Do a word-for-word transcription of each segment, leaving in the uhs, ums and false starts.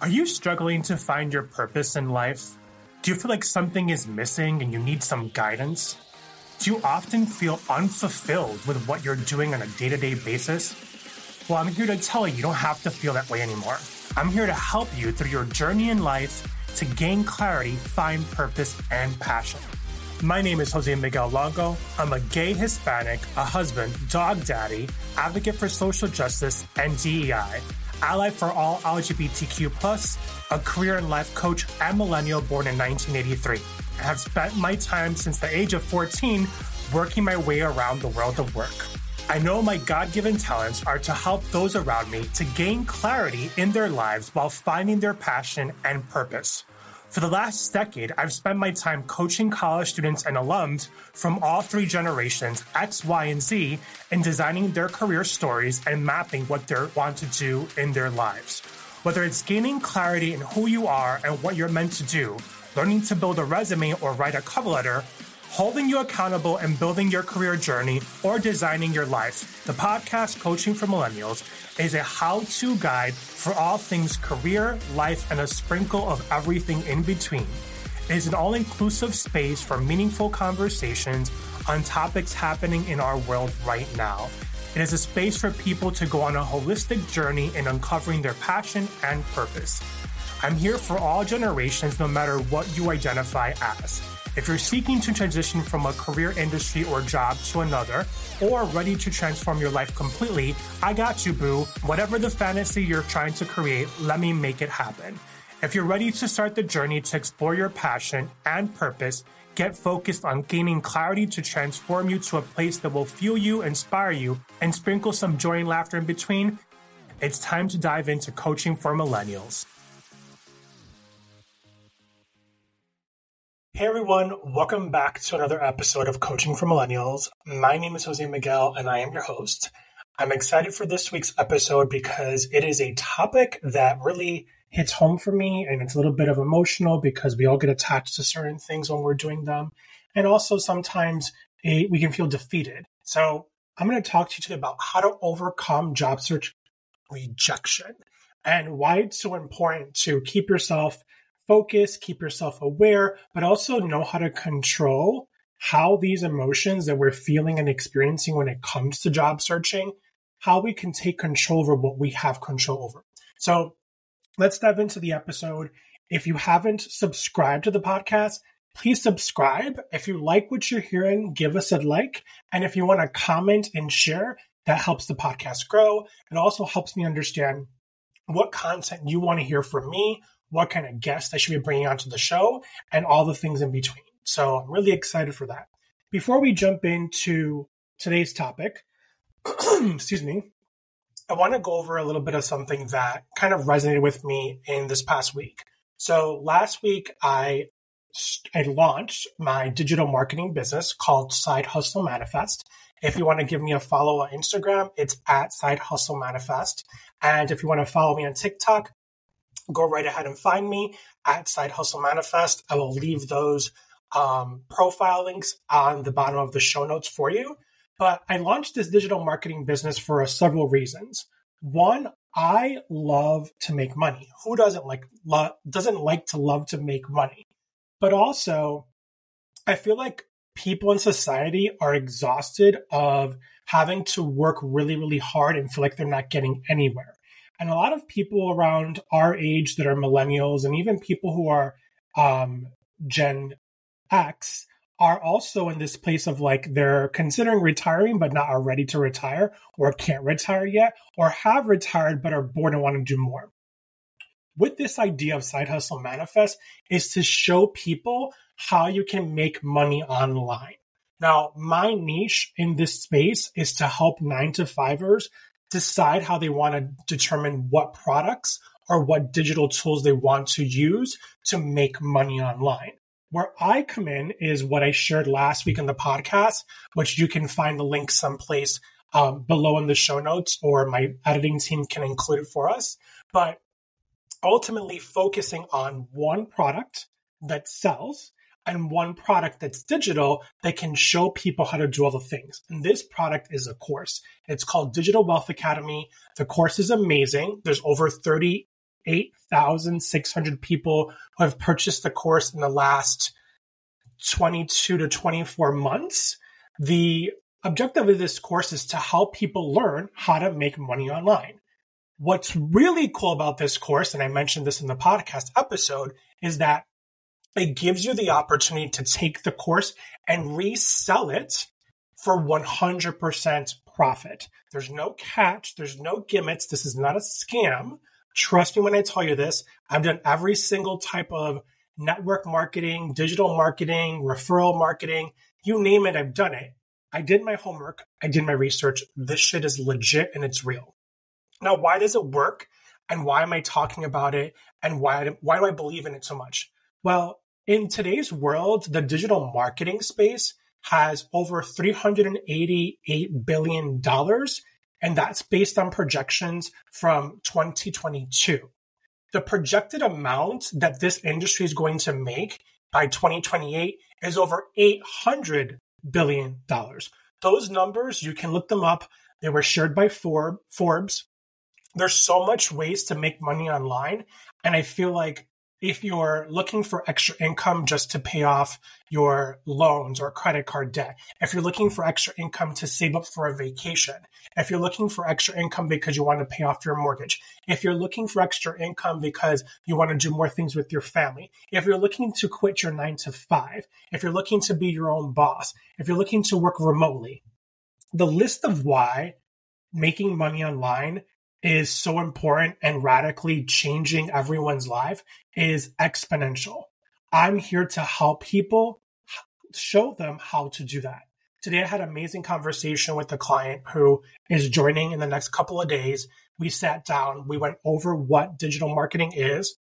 Are you struggling to find your purpose in life? Do you feel like something is missing and you need some guidance? Do you often feel unfulfilled with what you're doing on a day-to-day basis? Well, I'm here to tell you you don't have to feel that way anymore. I'm here to help you through your journey in life to gain clarity, find purpose, and passion. My name is Jose Miguel Longo. I'm a gay Hispanic, a husband, dog daddy, advocate for social justice and D E I, ally for all L G B T Q plus, a career and life coach and millennial born in nineteen eighty-three. I have spent my time since the age of fourteen working my way around the world of work. I know my God-given talents are to help those around me to gain clarity in their lives while finding their passion and purpose. For the last decade, I've spent my time coaching college students and alums from all three generations, X, Y, and Z, in designing their career stories and mapping what they want to do in their lives. Whether it's gaining clarity in who you are and what you're meant to do, learning to build a resume or write a cover letter, holding you accountable and building your career journey, or designing your life, the podcast Coaching for Millennials is a how-to guide for all things career, life, and a sprinkle of everything in between. It is an all-inclusive space for meaningful conversations on topics happening in our world right now. It is a space for people to go on a holistic journey in uncovering their passion and purpose. I'm here for all generations, no matter what you identify as. If you're seeking to transition from a career industry or job to another, or ready to transform your life completely, I got you, boo. Whatever the fantasy you're trying to create, let me make it happen. If you're ready to start the journey to explore your passion and purpose, get focused on gaining clarity to transform you to a place that will fuel you, inspire you, and sprinkle some joy and laughter in between, it's time to dive into Coaching for Millennials. Hey everyone, welcome back to another episode of Coaching for Millennials. My name is Jose Miguel and I am your host. I'm excited for this week's episode because it is a topic that really hits home for me, and it's a little bit of emotional because we all get attached to certain things when we're doing them. And also sometimes it, we can feel defeated. So I'm going to talk to you today about how to overcome job search rejection and why it's so important to keep yourself focus, keep yourself aware, but also know how to control how these emotions that we're feeling and experiencing when it comes to job searching, how we can take control over what we have control over. So let's dive into the episode. If you haven't subscribed to the podcast, please subscribe. If you like what you're hearing, give us a like. And if you want to comment and share, that helps the podcast grow. It also helps me understand what content you want to hear from me, what kind of guests I should be bringing onto the show, and all the things in between. So I'm really excited for that. Before we jump into today's topic, excuse me, I want to go over a little bit of something that kind of resonated with me in this past week. So last week, I, I launched my digital marketing business called Side Hustle Manifest. If you want to give me a follow on Instagram, it's at Side Hustle Manifest. And if you want to follow me on TikTok, go right ahead and find me at Side Hustle Manifest. I will leave those um, profile links on the bottom of the show notes for you. But I launched this digital marketing business for uh, several reasons. One, I love to make money. Who doesn't like lo- doesn't like to love to make money? But also, I feel like people in society are exhausted of having to work really, really hard and feel like they're not getting anywhere. And a lot of people around our age that are millennials and even people who are um, Gen X are also in this place of like they're considering retiring but not are ready to retire, or can't retire yet, or have retired but are bored and want to do more. With this idea of Side Hustle Manifest is to show people how you can make money online. Now, my niche in this space is to help nine to fivers decide how they want to determine what products or what digital tools they want to use to make money online. Where I come in is what I shared last week in the podcast, which you can find the link someplace um, below in the show notes, or my editing team can include it for us. But ultimately focusing on one product that sells and one product that's digital that can show people how to do all the things. And this product is a course. It's called Digital Wealth Academy. The course is amazing. There's over thirty eight thousand six hundred people who have purchased the course in the last twenty-two to twenty-four months. The objective of this course is to help people learn how to make money online. What's really cool about this course, and I mentioned this in the podcast episode, is that it gives you the opportunity to take the course and resell it for one hundred percent profit. There's no catch. There's no gimmicks. This is not a scam. Trust me when I tell you this. I've done every single type of network marketing, digital marketing, referral marketing, you name it, I've done it. I did my homework. I did my research. This shit is legit and it's real. Now, why does it work? And why am I talking about it? And why, why do I believe in it so much? Well, in today's world, the digital marketing space has over three hundred eighty-eight billion dollars, and that's based on projections from twenty twenty-two. The projected amount that this industry is going to make by twenty twenty-eight is over eight hundred billion dollars. Those numbers, you can look them up. They were shared by Forbes. There's so much ways to make money online, and I feel like if you're looking for extra income just to pay off your loans or credit card debt, if you're looking for extra income to save up for a vacation, if you're looking for extra income because you want to pay off your mortgage, if you're looking for extra income because you want to do more things with your family, if you're looking to quit your nine to five, if you're looking to be your own boss, if you're looking to work remotely, the list of why making money online is so important and radically changing everyone's life is exponential. I'm here to help people, show them how to do that. Today, I had an amazing conversation with a client who is joining in the next couple of days. We sat down, we went over what digital marketing is.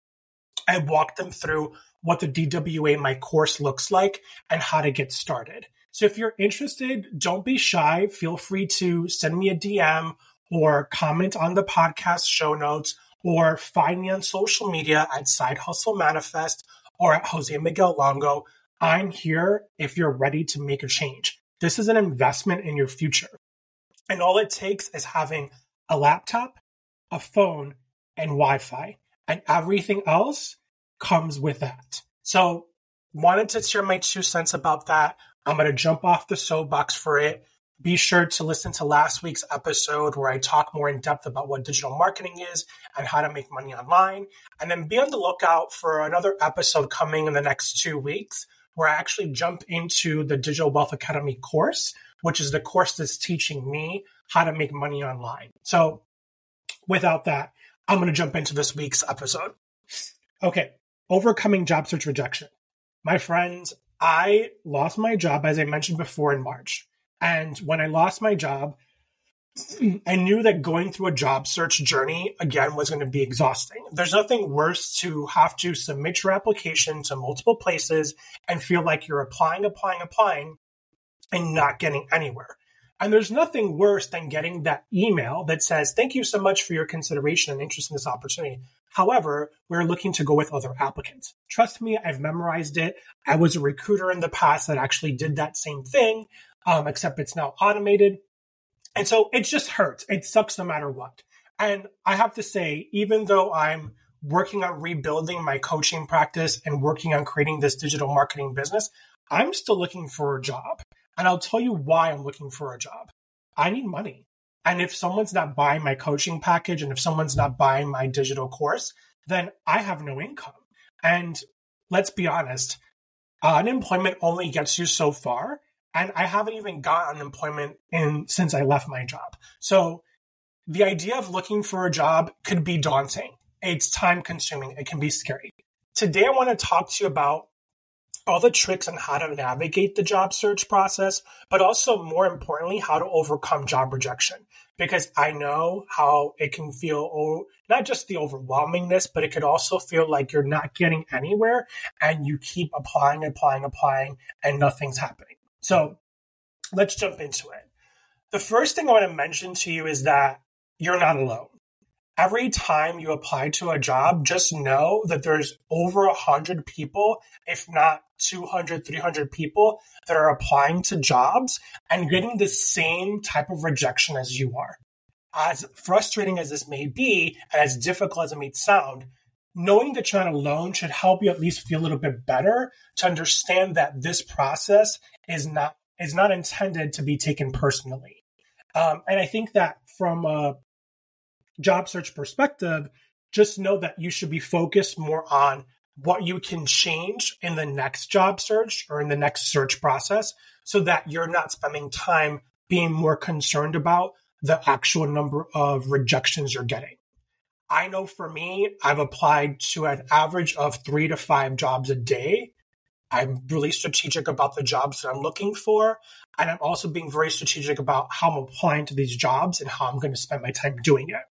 I walked them through what the D W A, my course, looks like and how to get started. So if you're interested, don't be shy. Feel free to send me a D M or comment on the podcast show notes, or find me on social media at Side Hustle Manifest or at Jose Miguel Longo. I'm here if you're ready to make a change. This is an investment in your future. And all it takes is having a laptop, a phone, and Wi-Fi. And everything else comes with that. So wanted to share my two cents about that. I'm going to jump off the soapbox for it. Be sure to listen to last week's episode where I talk more in depth about what digital marketing is and how to make money online. And then be on the lookout for another episode coming in the next two weeks where I actually jump into the Digital Wealth Academy course, which is the course that's teaching me how to make money online. So without that, I'm going to jump into this week's episode. Okay, overcoming job search rejection. My friends, I lost my job, as I mentioned before, in March. And when I lost my job, I knew that going through a job search journey, again, was going to be exhausting. There's nothing worse to have to submit your application to multiple places and feel like you're applying, applying, applying, and not getting anywhere. And there's nothing worse than getting that email that says, thank you so much for your consideration and interest in this opportunity. However, we're looking to go with other applicants. Trust me, I've memorized it. I was a recruiter in the past that actually did that same thing. Um, except it's now automated. And so it just hurts. It sucks no matter what. And I have to say, even though I'm working on rebuilding my coaching practice and working on creating this digital marketing business, I'm still looking for a job. And I'll tell you why I'm looking for a job. I need money. And if someone's not buying my coaching package and if someone's not buying my digital course, then I have no income. And let's be honest, uh, unemployment only gets you so far. And I haven't even got unemployment in since I left my job. So the idea of looking for a job could be daunting. It's time consuming. It can be scary. Today, I want to talk to you about all the tricks on how to navigate the job search process, but also more importantly, how to overcome job rejection. Because I know how it can feel, oh, not just the overwhelmingness, but it could also feel like you're not getting anywhere and you keep applying, applying, applying, and nothing's happening. So let's jump into it. The first thing I want to mention to you is that you're not alone. Every time you apply to a job, just know that there's over one hundred people, if not two hundred, three hundred people that are applying to jobs and getting the same type of rejection as you are. as frustrating as this may be, and as difficult as it may sound, knowing that you're not alone should help you at least feel a little bit better to understand that this process is not is not intended to be taken personally. Um, and I think that from a job search perspective, just know that you should be focused more on what you can change in the next job search or in the next search process so that you're not spending time being more concerned about the actual number of rejections you're getting. I know for me, I've applied to an average of three to five jobs a day. I'm really strategic about the jobs that I'm looking for. And I'm also being very strategic about how I'm applying to these jobs and how I'm going to spend my time doing it.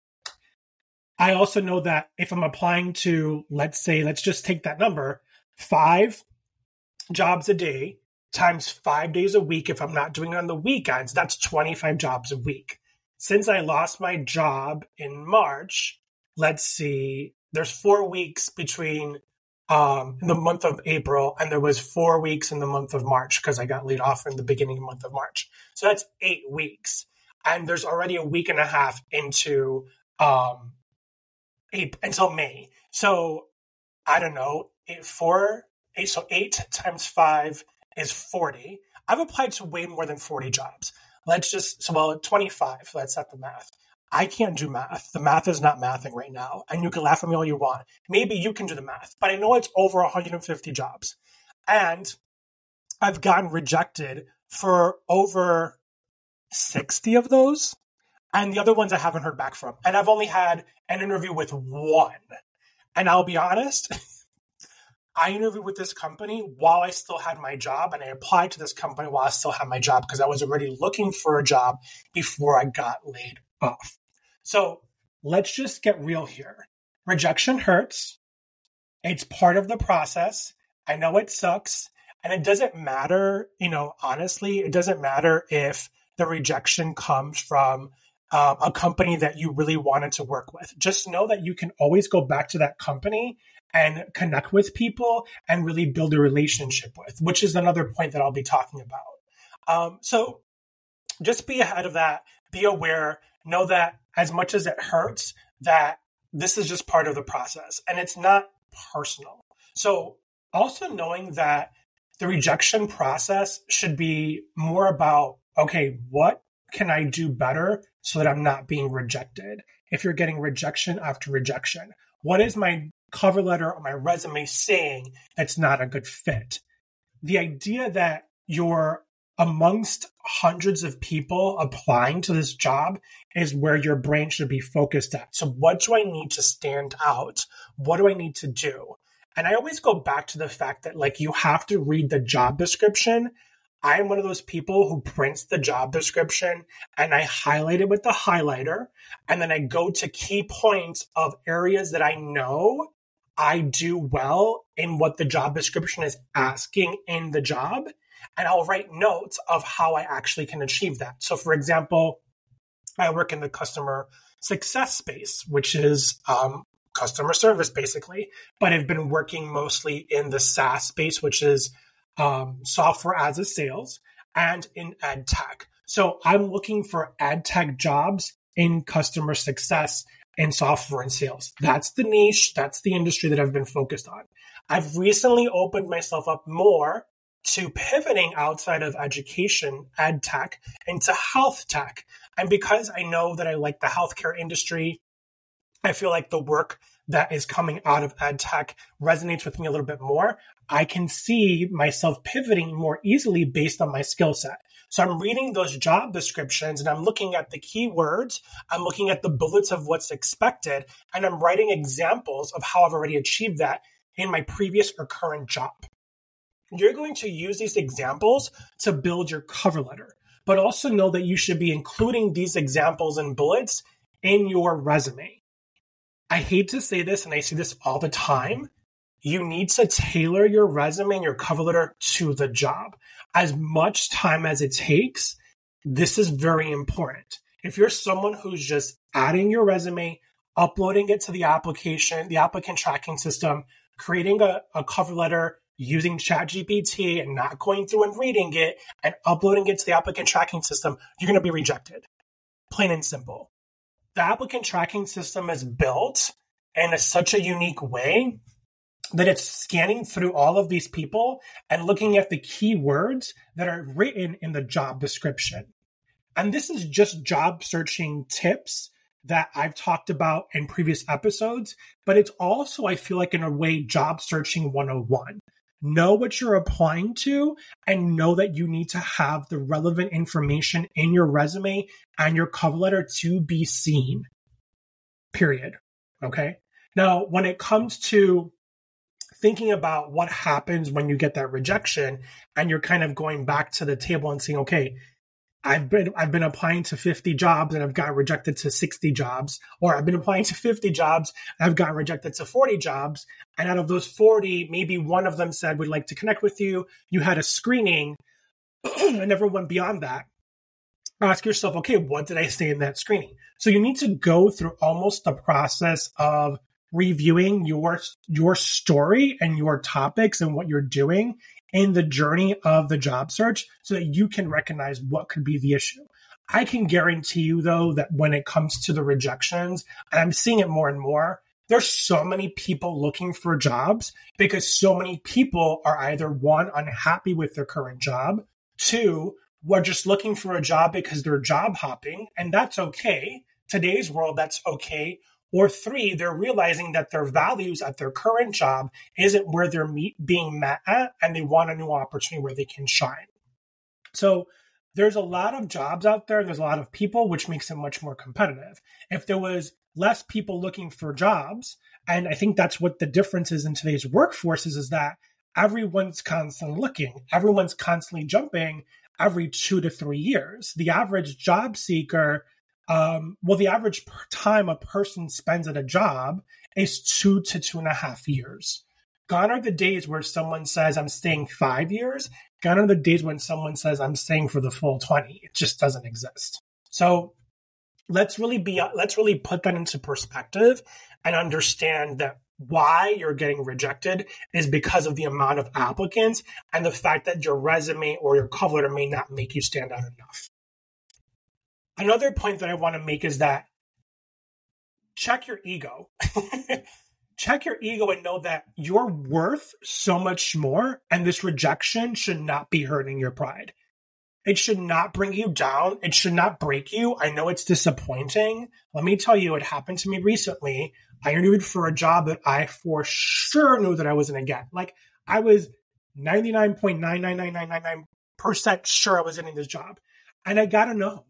I also know that if I'm applying to, let's say, let's just take that number, five jobs a day times five days a week. If I'm not doing it on the weekends, that's twenty-five jobs a week. Since I lost my job in March, let's see, there's four weeks between um, the month of April, and there was four weeks in the month of March because I got laid off in the beginning of the month of March. So that's eight weeks. And there's already a week and a half into um, eight, until May. So I don't know, eight, four, eight, so eight times five is forty. I've applied to way more than forty jobs. Let's just, so well, twenty-five, let's set the math. I can't do math. The math is not mathing right now. And you can laugh at me all you want. Maybe you can do the math, but I know it's over one hundred fifty jobs. And I've gotten rejected for over sixty of those. And the other ones I haven't heard back from. And I've only had an interview with one. And I'll be honest, I interviewed with this company while I still had my job, and I applied to this company while I still had my job because I was already looking for a job before I got laid off. So let's just get real here. Rejection hurts. It's part of the process. I know it sucks. And it doesn't matter, you know, honestly, it doesn't matter if the rejection comes from um, a company that you really wanted to work with. Just know that you can always go back to that company and connect with people and really build a relationship with, which is another point that I'll be talking about. Um, so just be ahead of that. Be aware. Know that as much as it hurts, that this is just part of the process and it's not personal. So also knowing that the rejection process should be more about, okay, what can I do better so that I'm not being rejected? If you're getting rejection after rejection, what is my cover letter or my resume saying that's not a good fit? The idea that you're amongst hundreds of people applying to this job is where your brain should be focused at. So what do I need to stand out? What do I need to do? And I always go back to the fact that like you have to read the job description. I'm one of those people who prints the job description and I highlight it with the highlighter. And then I go to key points of areas that I know I do well in what the job description is asking in the job. And I'll write notes of how I actually can achieve that. So for example, I work in the customer success space, which is um, customer service basically, but I've been working mostly in the SaaS space, which is um, software as a sales, and in ed tech. So I'm looking for ed tech jobs in customer success and software and sales. That's the niche. That's the industry that I've been focused on. I've recently opened myself up more to pivoting outside of education, ed tech, into health tech. And because I know that I like the healthcare industry, I feel like the work that is coming out of ed tech resonates with me a little bit more. I can see myself pivoting more easily based on my skill set. So I'm reading those job descriptions and I'm looking at the keywords. I'm looking at the bullets of what's expected, and I'm writing examples of how I've already achieved that in my previous or current job. You're going to use these examples to build your cover letter, but also know that you should be including these examples and bullets in your resume. I hate to say this, and I see this all the time. You need to tailor your resume and your cover letter to the job. As much time as it takes, this is very important. If you're someone who's just adding your resume, uploading it to the application, the applicant tracking system, creating a, a cover letter, using ChatGPT and not going through and reading it and uploading it to the applicant tracking system, you're going to be rejected. plain and simple. The applicant tracking system is built in a, such a unique way that it's scanning through all of these people and looking at the keywords that are written in the job description. And this is just job searching tips that I've talked about in previous episodes, but it's also, I feel like, in a way, job searching one oh one. Know what you're applying to and know that you need to have the relevant information in your resume and your cover letter to be seen, period. Okay? Now, when it comes to thinking about what happens when you get that rejection and you're kind of going back to the table and saying, okay, I've been I've been applying to fifty jobs and I've got rejected to sixty jobs, or I've been applying to fifty jobs and I've gotten rejected to forty jobs. And out of those forty, maybe one of them said, we'd like to connect with you. You had a screening and never went beyond that. Ask yourself, okay, what did I say in that screening? So you need to go through almost the process of reviewing your your story and your topics and what you're doing in the journey of the job search so that you can recognize what could be the issue. I can guarantee you, though, that when it comes to the rejections, and I'm seeing it more and more, there's so many people looking for jobs because so many people are either, one, unhappy with their current job, two, we're just looking for a job because they're job hopping, and that's okay. Today's world, that's okay. Or three, they're realizing that their values at their current job isn't where they're meet, being met at, and they want a new opportunity where they can shine. So there's a lot of jobs out there, and there's a lot of people, which makes it much more competitive. If there was less people looking for jobs, and I think that's what the difference is in today's workforce is, is that everyone's constantly looking. Everyone's constantly jumping every two to three years. The average job seeker Um, well, the average per time a person spends at a job is two to two and a half years. Gone are the days where someone says, I'm staying five years. Gone are the days when someone says, I'm staying for the full twenty. It just doesn't exist. So let's really be, let's really put that into perspective and understand that why you're getting rejected is because of the amount of applicants and the fact that your resume or your cover letter may not make you stand out enough. Another point that I want to make is that check your ego. Check your ego and know that you're worth so much more, and this rejection should not be hurting your pride. It should not bring you down. It should not break you. I know it's disappointing. Let me tell you, it happened to me recently. I interviewed for a job that I for sure knew that I wasn't going to get. Like, I was ninety-nine point nine nine nine nine nine nine percent sure I was getting this job. And I got to know.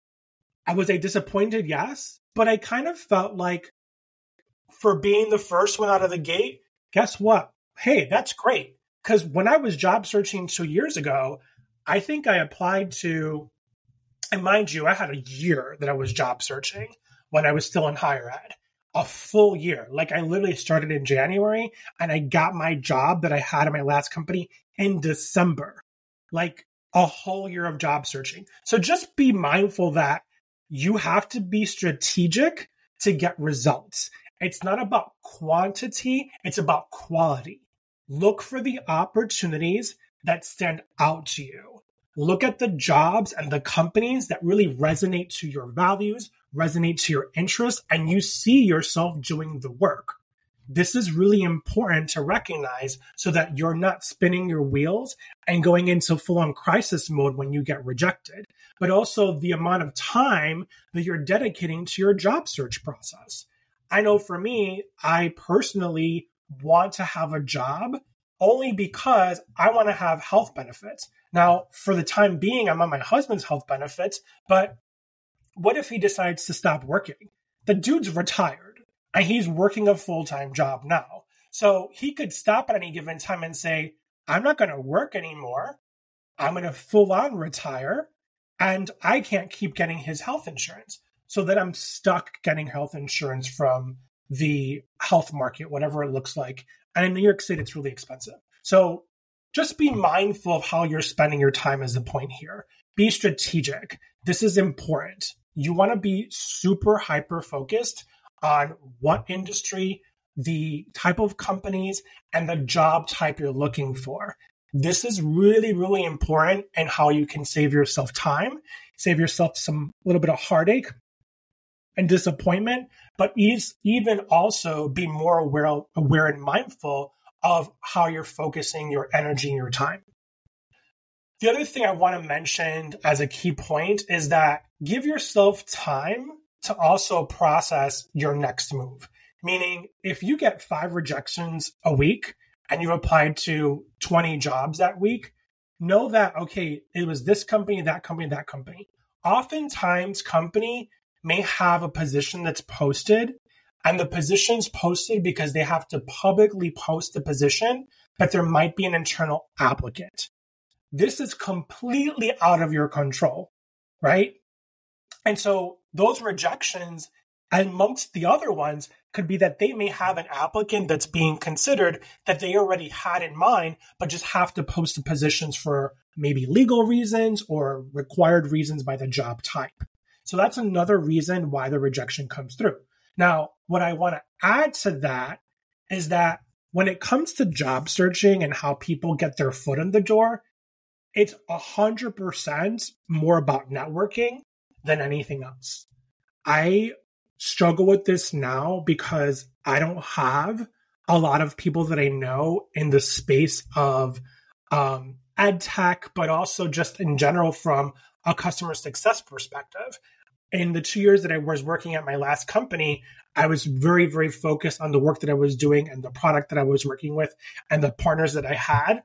I was a disappointed, yes, but I kind of felt like for being the first one out of the gate, guess what? Hey, that's great. Because when I was job searching two years ago, I think I applied to, and mind you, I had a year that I was job searching when I was still in higher ed, a full year. Like I literally started in January and I got my job that I had in my last company in December, like a whole year of job searching. So just be mindful that you have to be strategic to get results. It's not about quantity, it's about quality. Look for the opportunities that stand out to you. Look at the jobs and the companies that really resonate to your values, resonate to your interests, and you see yourself doing the work. This is really important to recognize so that you're not spinning your wheels and going into full-on crisis mode when you get rejected, but also the amount of time that you're dedicating to your job search process. I know for me, I personally want to have a job only because I want to have health benefits. Now, for the time being, I'm on my husband's health benefits, but what if he decides to stop working? The dude's retired. And he's working a full-time job now. So he could stop at any given time and say, I'm not going to work anymore. I'm going to full-on retire. And I can't keep getting his health insurance. So then I'm stuck getting health insurance from the health market, whatever it looks like. And in New York State, it's really expensive. So just be mindful of how you're spending your time is the point here. Be strategic. This is important. You want to be super hyper-focused on what industry, the type of companies, and the job type you're looking for. This is really, really important in how you can save yourself time, save yourself some little bit of heartache and disappointment, but even also be more aware, aware and mindful of how you're focusing your energy and your time. The other thing I want to mention as a key point is that give yourself time to also process your next move. Meaning, if you get five rejections a week and you've applied to twenty jobs that week, know that, okay, it was this company, that company, that company. Oftentimes, company may have a position that's posted, and the position's posted because they have to publicly post the position, but there might be an internal applicant. This is completely out of your control, right? And so those rejections, amongst the other ones, could be that they may have an applicant that's being considered that they already had in mind, but just have to post the positions for maybe legal reasons or required reasons by the job type. So that's another reason why the rejection comes through. Now, what I want to add to that is that when it comes to job searching and how people get their foot in the door, it's one hundred percent more about networking than anything else. I struggle with this now because I don't have a lot of people that I know in the space of um, ed tech, but also just in general from a customer success perspective. In the two years that I was working at my last company, I was very, very focused on the work that I was doing and the product that I was working with and the partners that I had.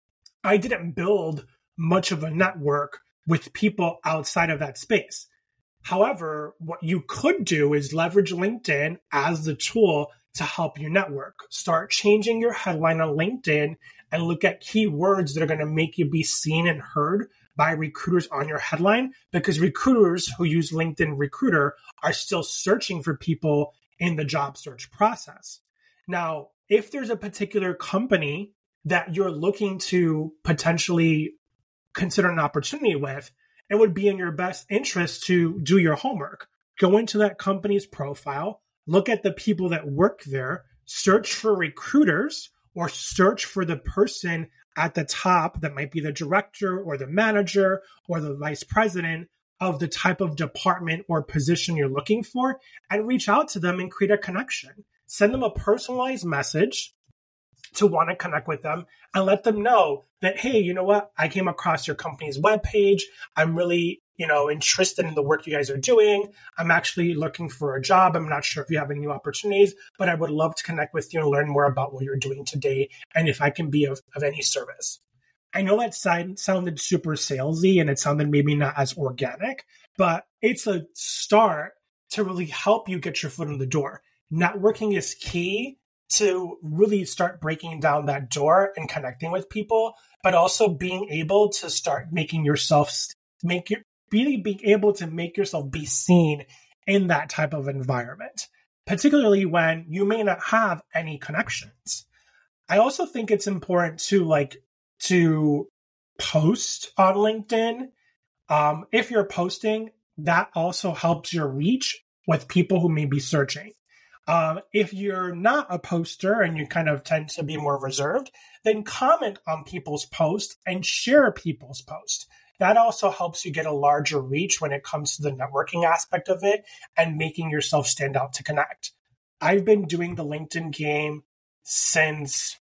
I didn't build much of a network with people outside of that space. However, what you could do is leverage LinkedIn as the tool to help you network. Start changing your headline on LinkedIn and look at keywords that are going to make you be seen and heard by recruiters on your headline, because recruiters who use LinkedIn Recruiter are still searching for people in the job search process. Now, if there's a particular company that you're looking to potentially consider an opportunity with, it would be in your best interest to do your homework. Go into that company's profile, look at the people that work there, search for recruiters or search for the person at the top that might be the director or the manager or the vice president of the type of department or position you're looking for, and reach out to them and create a connection. Send them a personalized message to want to connect with them and let them know that, hey, you know what? I came across your company's webpage. I'm really, you know, interested in the work you guys are doing. I'm actually looking for a job. I'm not sure if you have any new opportunities, but I would love to connect with you and learn more about what you're doing today and if I can be of, of any service. I know that side sounded super salesy and it sounded maybe not as organic, but it's a start to really help you get your foot in the door. Networking is key to really start breaking down that door and connecting with people, but also being able to start making yourself, make your, really being able to make yourself be seen in that type of environment, particularly when you may not have any connections. I also think it's important to like to post on LinkedIn. Um, if you're posting, that also helps your reach with people who may be searching. Um, if you're not a poster and you kind of tend to be more reserved, then comment on people's posts and share people's posts. That also helps you get a larger reach when it comes to the networking aspect of it and making yourself stand out to connect. I've been doing the LinkedIn game since,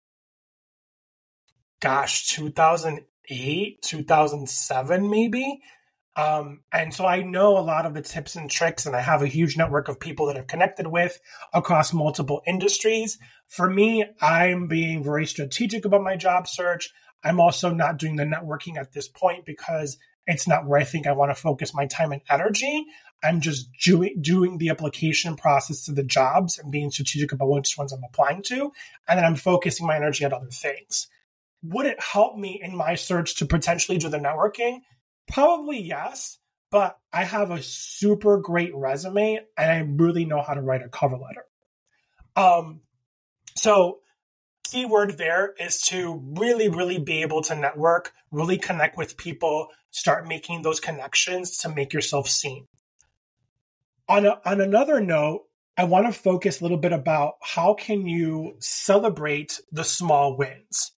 gosh, two thousand eight, two thousand seven maybe. Um, and so I know a lot of the tips and tricks, and I have a huge network of people that I've connected with across multiple industries. For me, I'm being very strategic about my job search. I'm also not doing the networking at this point because it's not where I think I want to focus my time and energy. I'm just doing, doing the application process to the jobs and being strategic about which ones I'm applying to. And then I'm focusing my energy on other things. Would it help me in my search to potentially do the networking? Probably yes, but I have a super great resume and I really know how to write a cover letter. Um, so key word there is to really, really be able to network, really connect with people, start making those connections to make yourself seen. On, a, on another note, I want to focus a little bit about how can you celebrate the small wins.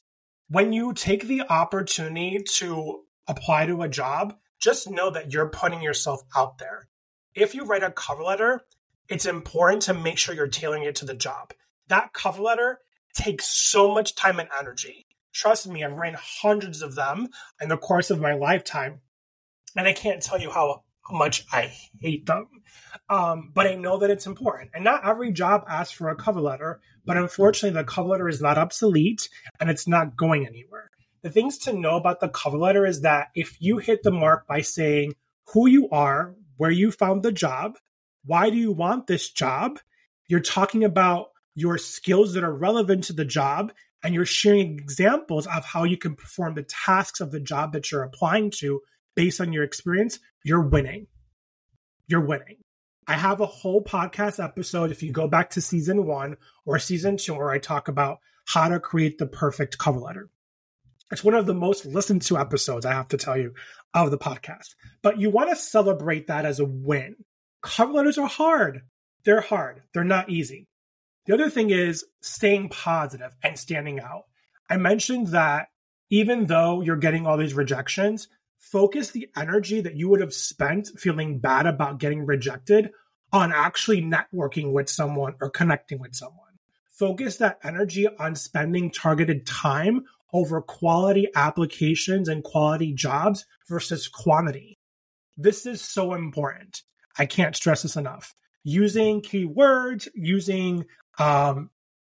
When you take the opportunity to apply to a job, just know that you're putting yourself out there. If you write a cover letter, it's important to make sure you're tailoring it to the job. That cover letter takes so much time and energy. Trust me, I've written hundreds of them in the course of my lifetime, and I can't tell you how much I hate them. Um, but I know that it's important. And not every job asks for a cover letter, but unfortunately, the cover letter is not obsolete and it's not going anywhere. The things to know about the cover letter is that if you hit the mark by saying who you are, where you found the job, why do you want this job, you're talking about your skills that are relevant to the job, and you're sharing examples of how you can perform the tasks of the job that you're applying to based on your experience, you're winning. You're winning. I have a whole podcast episode, if you go back to season one or season two, where I talk about how to create the perfect cover letter. It's one of the most listened to episodes, I have to tell you, of the podcast. But you want to celebrate that as a win. Cover letters are hard. They're hard. They're not easy. The other thing is staying positive and standing out. I mentioned that even though you're getting all these rejections, focus the energy that you would have spent feeling bad about getting rejected on actually networking with someone or connecting with someone. Focus that energy on spending targeted time over quality applications and quality jobs versus quantity. This is so important. I can't stress this enough. Using keywords, using, um,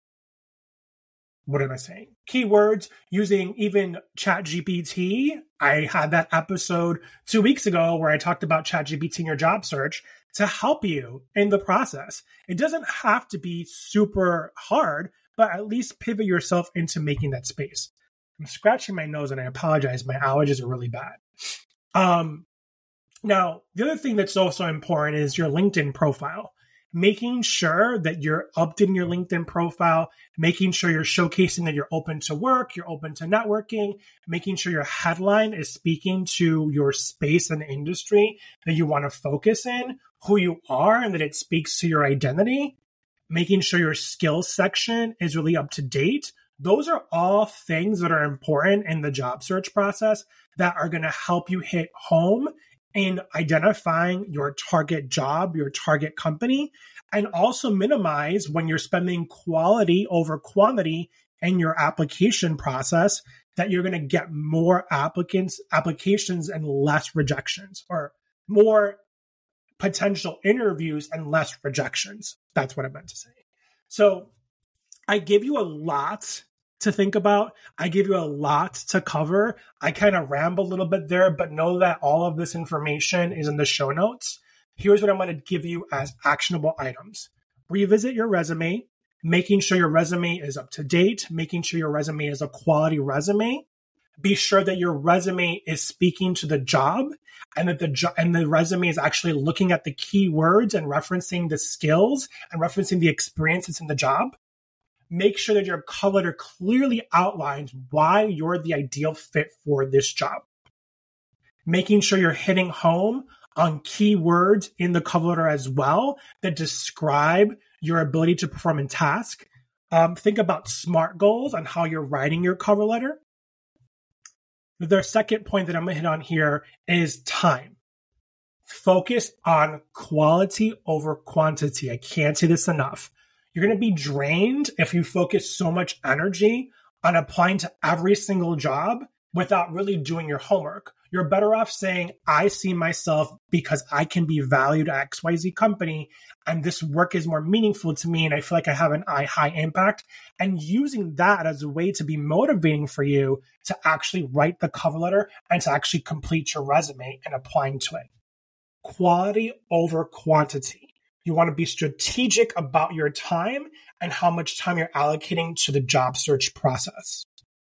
what am I saying? Keywords, using even ChatGPT. I had that episode two weeks ago where I talked about ChatGPT in your job search to help you in the process. It doesn't have to be super hard, but at least pivot yourself into making that space. I'm scratching my nose and I apologize. My allergies are really bad. Um, now, the other thing that's also important is your LinkedIn profile. Making sure that you're updating your LinkedIn profile, making sure you're showcasing that you're open to work, you're open to networking, making sure your headline is speaking to your space and industry that you want to focus in, who you are, and that it speaks to your identity, making sure your skills section is really up to date. Those are all things that are important in the job search process that are going to help you hit home in identifying your target job, your target company, and also minimize when you're spending quality over quantity in your application process, that you're going to get more applicants, applications and less rejections, or more potential interviews and less rejections. That's what I meant to say. So I give you a lot to think about. I give you a lot to cover. I kind of ramble a little bit there, but know that all of this information is in the show notes. Here's what I'm going to give you as actionable items. Revisit your resume, making sure your resume is up to date, making sure your resume is a quality resume. Be sure that your resume is speaking to the job, and that the jo- and the resume is actually looking at the keywords and referencing the skills and referencing the experience that's in the job. Make sure that your cover letter clearly outlines why you're the ideal fit for this job. Making sure you're hitting home on keywords in the cover letter as well that describe your ability to perform in task. Um, think about SMART goals on how you're writing your cover letter. The second point that I'm going to hit on here is time. Focus on quality over quantity. I can't say this enough. You're going to be drained if you focus so much energy on applying to every single job without really doing your homework. You're better off saying, I see myself because I can be valued at X Y Z company, and this work is more meaningful to me, and I feel like I have an high impact, and using that as a way to be motivating for you to actually write the cover letter and to actually complete your resume and applying to it. Quality over quantity. You want to be strategic about your time and how much time you're allocating to the job search process.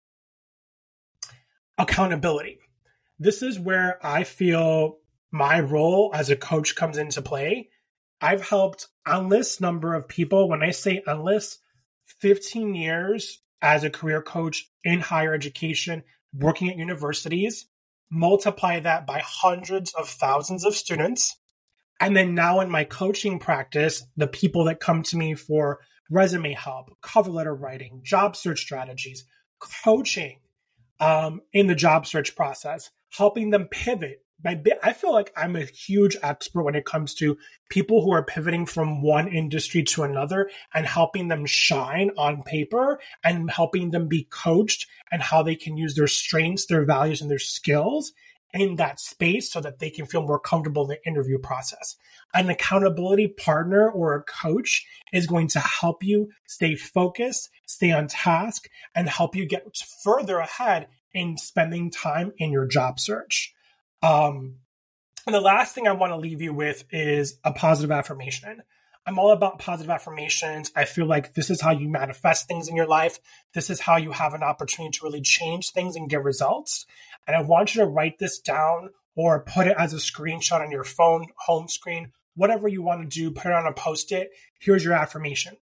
Accountability. This is where I feel my role as a coach comes into play. I've helped endless number of people. When I say endless, fifteen years as a career coach in higher education, working at universities, multiply that by hundreds of thousands of students. And then now in my coaching practice, the people that come to me for resume help, cover letter writing, job search strategies, coaching, um, in the job search process, helping them pivot. I feel like I'm a huge expert when it comes to people who are pivoting from one industry to another and helping them shine on paper and helping them be coached and how they can use their strengths, their values, and their skills in that space so that they can feel more comfortable in the interview process. An accountability partner or a coach is going to help you stay focused, stay on task, and help you get further ahead in spending time in your job search. Um, and the last thing I want to leave you with is a positive affirmation. I'm all about positive affirmations. I feel like this is how you manifest things in your life. This is how you have an opportunity to really change things and get results. And I want you to write this down or put it as a screenshot on your phone, home screen, whatever you want to do, put it on a Post-it. Here's your affirmation.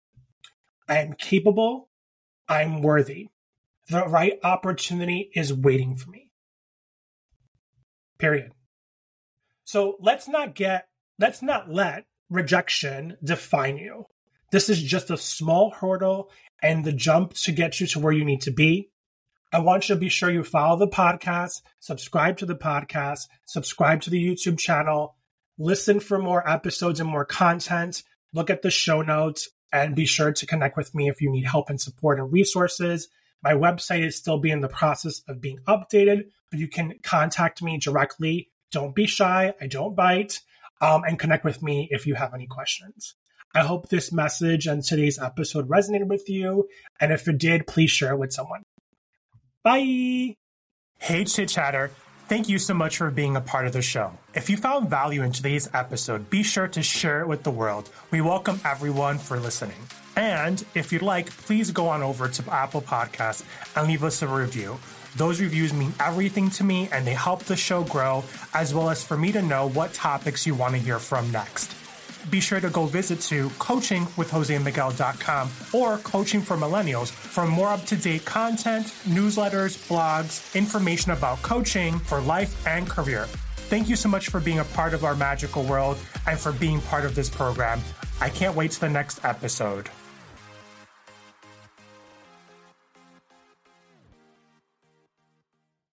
I am capable. I'm worthy. The right opportunity is waiting for me. Period. So let's not get, let's not let rejection define you. This is just a small hurdle and the jump to get you to where you need to be. I want you to be sure you follow the podcast, subscribe to the podcast, subscribe to the YouTube channel, listen for more episodes and more content, look at the show notes, and be sure to connect with me if you need help and support and resources. My website is still being in the process of being updated, but you can contact me directly. Don't be shy. I don't bite. Um, and connect with me if you have any questions. I hope this message and today's episode resonated with you. And if it did, please share it with someone. Bye. Hey, Chit Chatter. Thank you so much for being a part of the show. If you found value in today's episode, be sure to share it with the world. We welcome everyone for listening. And if you'd like, please go on over to Apple Podcasts and leave us a review. Those reviews mean everything to me and they help the show grow, as well as for me to know what topics you want to hear from next. Be sure to go visit to coaching with jose miguel dot com or Coaching for Millennials for more up-to-date content, newsletters, blogs, information about coaching for life and career. Thank you so much for being a part of our magical world and for being part of this program. I can't wait to the next episode.